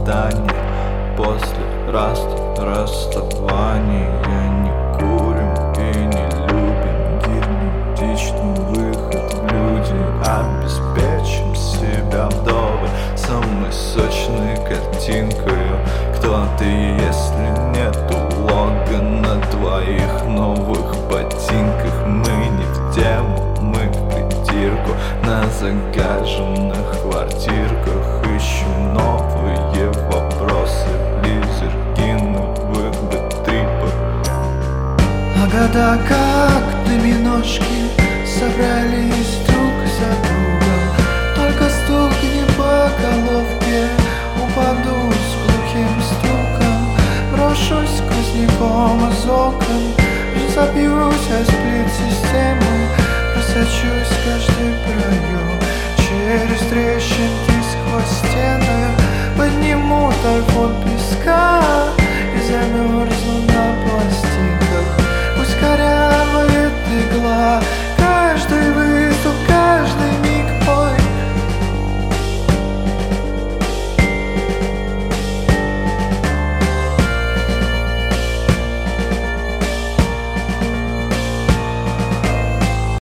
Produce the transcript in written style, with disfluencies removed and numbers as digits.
свидания после расставания. Не курим и не любим герметичный выход в люди. Обеспечим себя вдоволь самой сочной картинкою. Кто ты, если нету лога на твоих новых ботинках? Мы не в тему, мы в притирку на загаженных квартирках. Ищем новые вопросы в лизергиновых бэтрипах. А года как доминошки собрались друг за